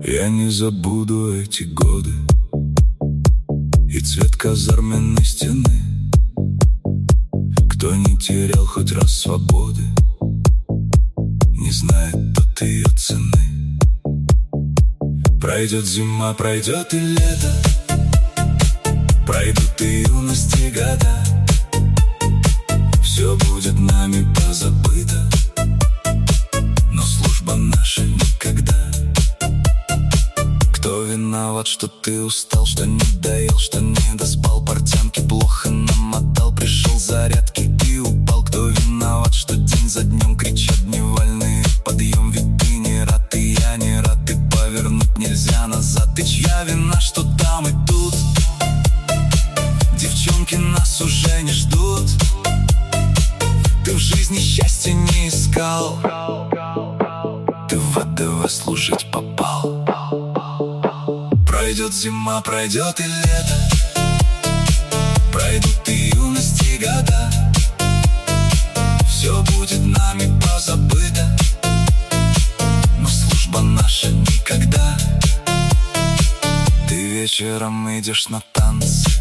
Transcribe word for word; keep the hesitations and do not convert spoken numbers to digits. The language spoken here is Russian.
Я не забуду эти годы и цвет казарменной стены. Кто не терял хоть раз свободы, не знает тот ее цены. Пройдет зима, пройдет и лето, пройдут и юности года. Все будет нами позабыто, но служба наша никогда. Кто виноват, что ты устал, что не доел, что не доспал, портянки плохо намотал, пришел зарядки и упал? Кто виноват, что день за днем кричат дневальные подъем? Ведь ты не рад, и я не рад, и повернуть нельзя назад. И чья вина, что там и тут девчонки нас уже не ждут? Ты в жизни счастья не искал, ты в ВДВ служить попал. Пройдет зима, пройдет и лето, пройдут и юности года. Все будет нами позабыто, но служба наша никогда. Ты вечером идешь на танцы,